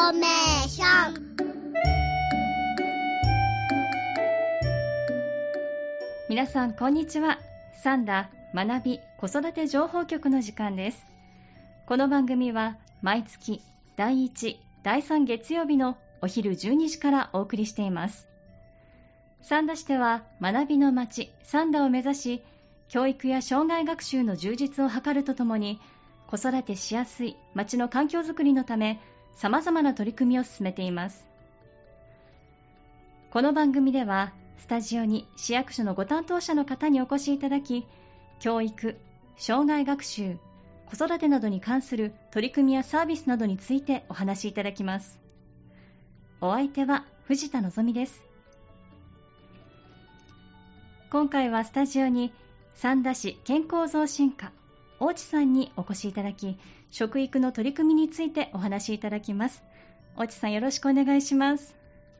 ーメーション。 皆さんこんにちは。サンダ学び子育て情報局の時間です。この番組は毎月第1、第3月曜日のお昼12時からお送りしています。三田市では学びの街サンダを目指し、教育や障害学習の充実を図るとともに、子育てしやすい街の環境づくりのため様々な取り組みを進めています。この番組ではスタジオに市役所のご担当者の方にお越しいただき、教育、障害学習、子育てなどに関する取り組みやサービスなどについてお話しいただきます。お相手は藤田望です。今回はスタジオに三田市健康増進課大地さんにお越しいただき、食育の取り組みについてお話しいただきます。大地さん、よろしくお願いします。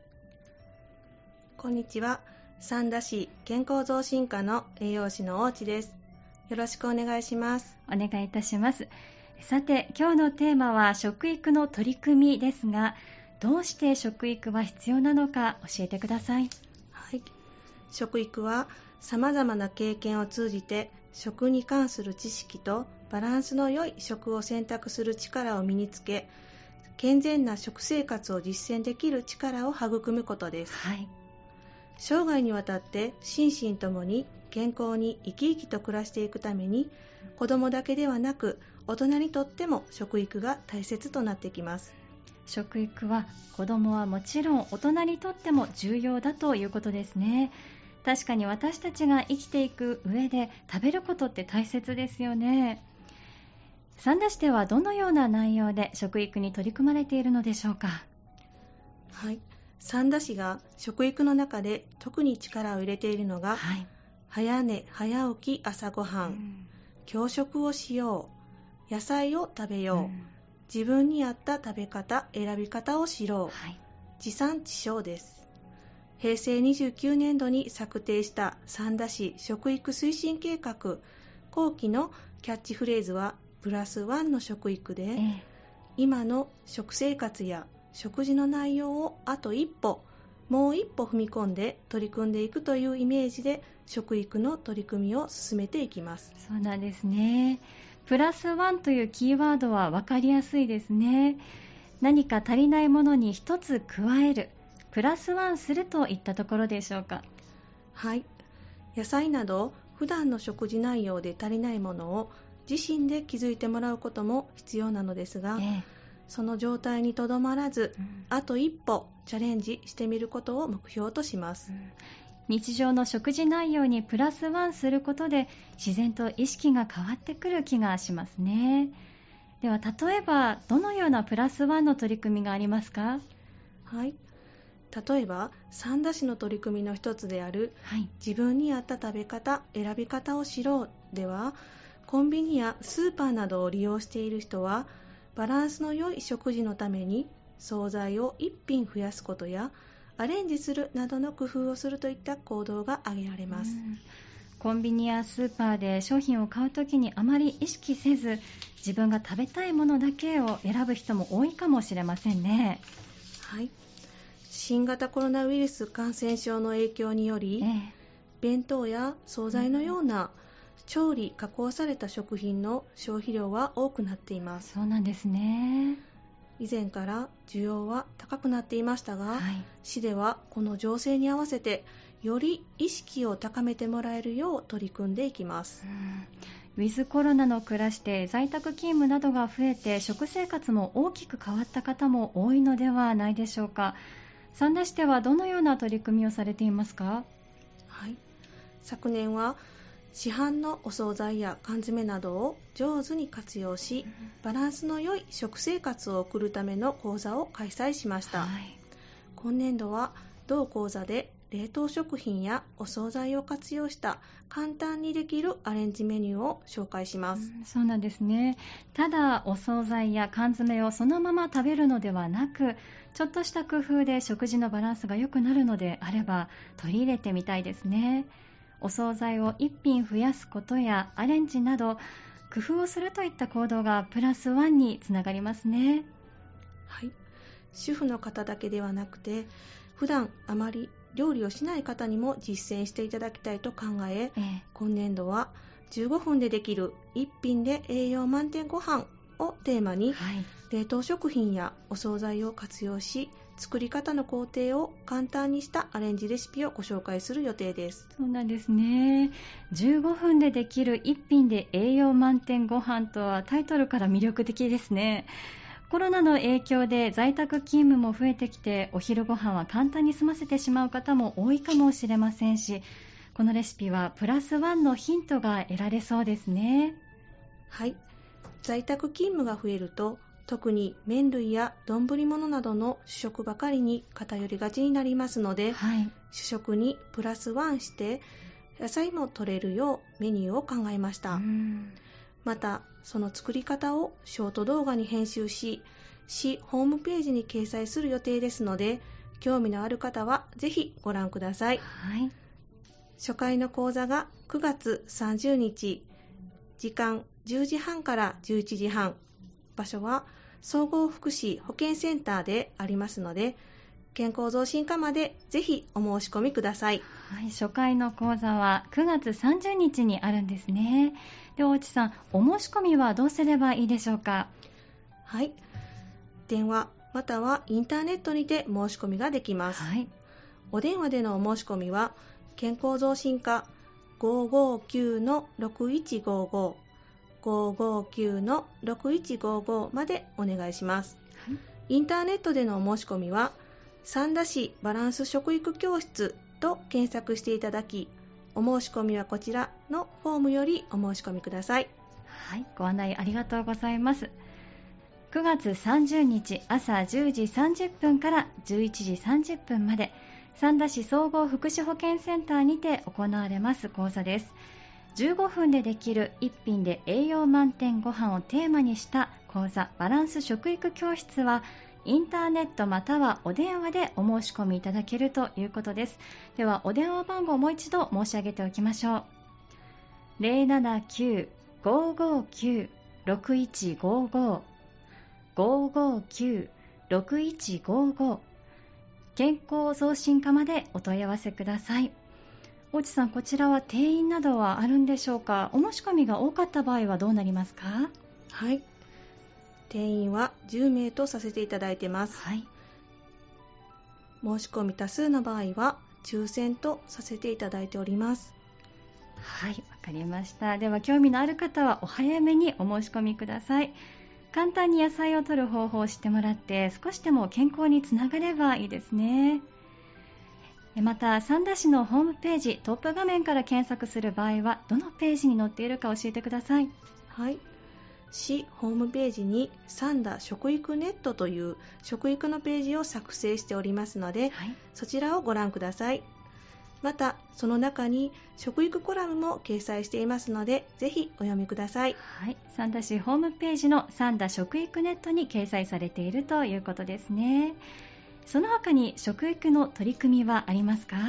こんにちは。三田市健康増進課の栄養士の大地です。よろしくお願いします。 お願いいたします。さて、今日のテーマは食育の取り組みですが、どうして食育は必要なのか教えてください。 はい。食育は様々な経験を通じて食に関する知識とバランスの良い食を選択する力を身につけ、健全な食生活を実践できる力を育むことです。 はい。 生涯にわたって心身ともに健康に生き生きと暮らしていくために、子どもだけではなく大人にとっても食育が大切となってきます。 食育は子どもはもちろん大人にとっても重要だということですね。確かに私たちが生きていく上で食べることって大切ですよね。三田市ではどのような内容で食育に取り組まれているのでしょうか。 はい。三田市が食育の中で特に力を入れているのが、はい、早寝早起き朝ごはん、教食をしよう、野菜を食べよう、自分に合った食べ方選び方を知ろう、はい、地産地消です。平成29年度に策定した三田市食育推進計画後期のキャッチフレーズはプラスワンの食育で、今の食生活や食事の内容をあと一歩、もう一歩踏み込んで取り組んでいくというイメージで食育の取り組みを進めていきます。 そうなんですね。プラスワンというキーワードは分かりやすいですね。何か足りないものに一つ加える、プラスワンするといったところでしょうか。 はい。野菜など普段の食事内容で足りないものを自身で気づいてもらうことも必要なのですが、その状態にとどまらず、あと一歩チャレンジしてみることを目標とします。 日常の食事内容にプラスワンすることで自然と意識が変わってくる気がしますね。では例えばどのようなプラスワンの取り組みがありますか。 はい。例えば三田市の取り組みの一つである、自分に合った食べ方選び方を知ろうでは、コンビニやスーパーなどを利用している人はバランスの良い食事のために惣菜を一品増やすことやアレンジするなどの工夫をするといった行動が挙げられます。 コンビニやスーパーで商品を買うときにあまり意識せず、自分が食べたいものだけを選ぶ人も多いかもしれませんね。 はい。新型コロナウイルス感染症の影響により、弁当や惣菜のような調理加工された食品の消費量は多くなっています。 そうなんですね。 以前から需要は高くなっていましたが、市ではこの情勢に合わせてより意識を高めてもらえるよう取り組んでいきます。 ウィズコロナの暮らしで在宅勤務などが増えて食生活も大きく変わった方も多いのではないでしょうか。三田市ではどのような取り組みをされていますか。 はい。昨年は市販のお惣菜や缶詰などを上手に活用し、バランスの良い食生活を送るための講座を開催しました。今年度は同講座で冷凍食品やお惣菜を活用した簡単にできるアレンジメニューを紹介します。 そうなんですね。ただお惣菜や缶詰をそのまま食べるのではなく、ちょっとした工夫で食事のバランスが良くなるのであれば取り入れてみたいですね。お惣菜を一品増やすことやアレンジなど工夫をするといった行動がプラスワンにつながりますね。 はい。 主婦の方だけではなくて、普段あまり料理をしない方にも実践していただきたいと考え、今年度は15分でできる一品で栄養満点ご飯をテーマに、冷凍食品やお惣菜を活用し、作り方の工程を簡単にしたアレンジレシピをご紹介する予定です。 そうなんですね。15分でできる一品で栄養満点ご飯とはタイトルから魅力的ですね。コロナの影響で在宅勤務も増えてきて、お昼ご飯は簡単に済ませてしまう方も多いかもしれませんし、このレシピはプラス1のヒントが得られそうですね。 はい。在宅勤務が増えると、特に麺類や丼物などの主食ばかりに偏りがちになりますので、主食にプラス1して野菜も取れるようメニューを考えました。またその作り方をショート動画に編集し、市ホームページに掲載する予定ですので、興味のある方はぜひご覧ください。初回の講座が9月30日、時間10時半から11時半、場所は総合福祉保健センターでありますので、健康増進課までぜひお申し込みください。 初回の講座は9月30日にあるんですね。で、大内さん、お申し込みはどうすればいいでしょうか？ 電話またはインターネットにて申し込みができます。お電話でのお申し込みは健康増進課 559-6155 559-6155 までお願いします。インターネットでのお申し込みは三田市バランス食育教室と検索していただき、お申し込みはこちらのフォームよりお申し込みください。 ご案内ありがとうございます。9月30日朝10時30分から11時30分まで、三田市総合福祉保健センターにて行われます講座です。15分でできる一品で栄養満点ご飯をテーマにした講座バランス食育教室は、インターネットまたはお電話でお申し込みいただけるということです。ではお電話番号をもう一度申し上げておきましょう。 079-559-6155 559-6155、健康増進課までお問い合わせください。大地さん、こちらは定員などはあるんでしょうか？お申し込みが多かった場合はどうなりますか？ 定員は10名とさせていただいてます。申し込み多数の場合は抽選とさせていただいております。 わかりました。では興味のある方はお早めにお申し込みください。簡単に野菜を摂る方法を知ってもらって、少しでも健康につながればいいですね。また三田市のホームページトップ画面から検索する場合はどのページに載っているか教えてください。 市ホームページに三田食育ネットという食育のページを作成しておりますので、そちらをご覧ください。またその中に食育コラムも掲載していますので、ぜひお読みください。 三田市ホームページの三田食育ネットに掲載されているということですね。その他に食育の取り組みはありますか？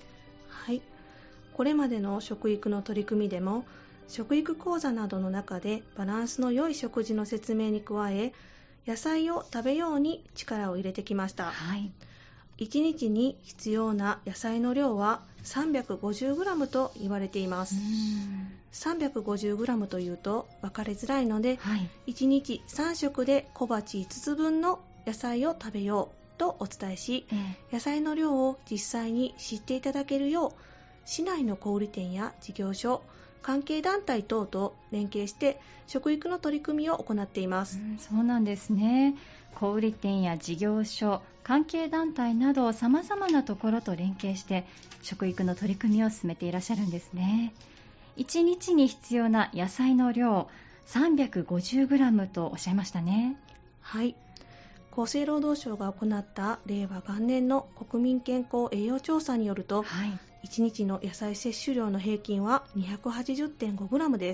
これまでの食育の取り組みでも、食育講座などの中でバランスの良い食事の説明に加え、野菜を食べように力を入れてきました。1日に必要な野菜の量は 350g と言われています。350g というと分かりづらいので、1日3食で小鉢5つ分の野菜を食べようとお伝えし、野菜の量を実際に知っていただけるよう、市内の小売店や事業所、関係団体等と連携して食育の取り組みを行っています。 そうなんですね。小売店や事業所、関係団体など様々なところと連携して食育の取り組みを進めていらっしゃるんですね。1日に必要な野菜の量 350g とおっしゃいましたね。 厚生労働省が行った令和元年の国民健康栄養調査によると、1日の野菜摂取量の平均は 280.5g です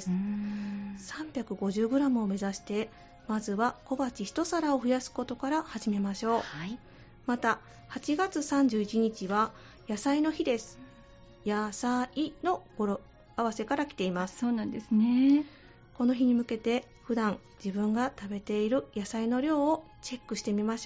。350g を目指して、まずは小鉢1皿を増やすことから始めましょう。また8月31日は野菜の日です。野菜の語呂合わせから来ています。 そうなんですね。 この日に向けて普段自分が食べている野菜の量をチェックしてみましょ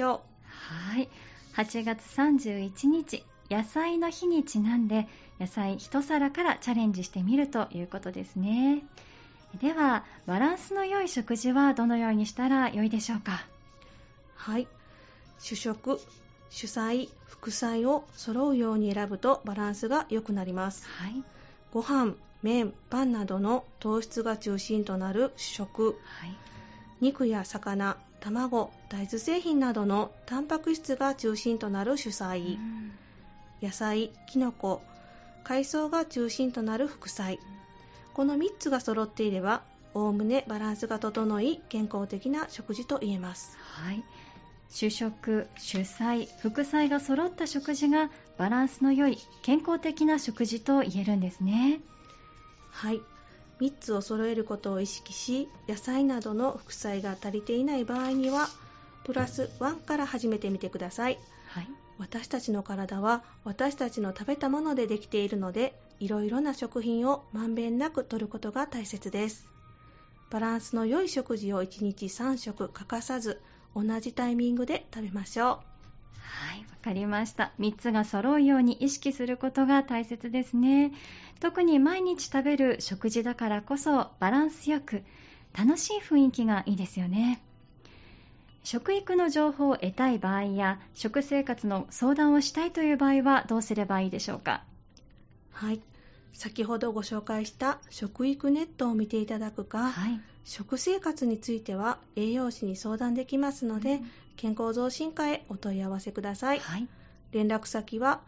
はい、8月31日野菜の日にちなんで野菜一皿からチャレンジしてみるということですね。ではバランスの良い食事はどのようにしたら良いでしょうか？ はい、主食、主菜、副菜を揃うように選ぶとバランスが良くなります。 はい、 ご飯、麺、パンなどの糖質が中心となる主食、 はい、 肉や魚、卵、大豆製品などのタンパク質が中心となる主菜、野菜、きのこ、海藻が中心となる副菜、この3つが揃っていればおおむねバランスが整い健康的な食事と言えます。 はい、主食、主菜、副菜が揃った食事がバランスの良い健康的な食事と言えるんですね。 はい、3つを揃えることを意識し、野菜などの副菜が足りていない場合にはプラス1から始めてみてください。 はい、 私たちの体は私たちの食べたものでできているので、いろいろな食品をまんべんなく摂ることが大切です。バランスの良い食事を1日3食欠かさず同じタイミングで食べましょう。 はい、わかりました。3つが揃うように意識することが大切ですね。特に毎日食べる食事だからこそバランスよく楽しい雰囲気がいいですよね。食育の情報を得たい場合や食生活の相談をしたいという場合はどうすればいいでしょうか？ はい、先ほどご紹介した食育ネットを見ていただくか、 はい、 食生活については栄養士に相談できますので、健康増進課へお問い合わせください。 はい、 連絡先は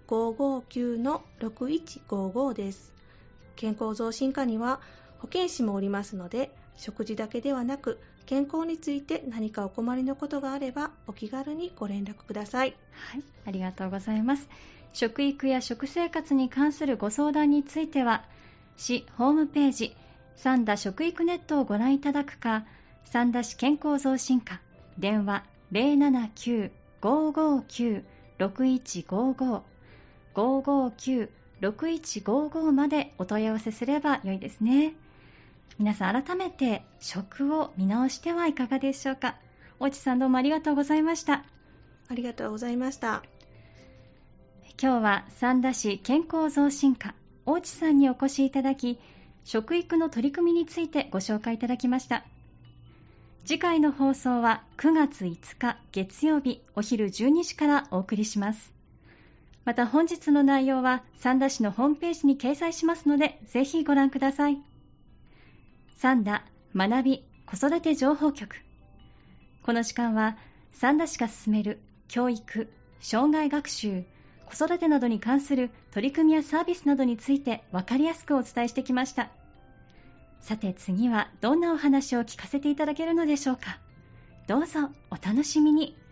559-6155 です。健康増進課には保健師もおりますので、食事だけではなく健康について何かお困りのことがあればお気軽にご連絡ください。 はい、ありがとうございます。食育や食生活に関するご相談については市ホームページ三田食育ネットをご覧いただくか、三田市健康増進課電話 079-559-6155 559-6155 までお問い合わせすればよいですね。皆さん改めて食を見直してはいかがでしょうか？大地さんどうもありがとうございました。 ありがとうございました。 今日は三田市健康増進課大地さんにお越しいただき、食育の取り組みについてご紹介いただきました。次回の放送は9月5日月曜日お昼12時からお送りします。また本日の内容は三田市のホームページに掲載しますので、ぜひご覧ください。三田学び子育て情報局。この時間は三田市が進める教育、障害学習、子育てなどに関する取り組みやサービスなどについて分かりやすくお伝えしてきました。さて次はどんなお話を聞かせていただけるのでしょうか？どうぞお楽しみに。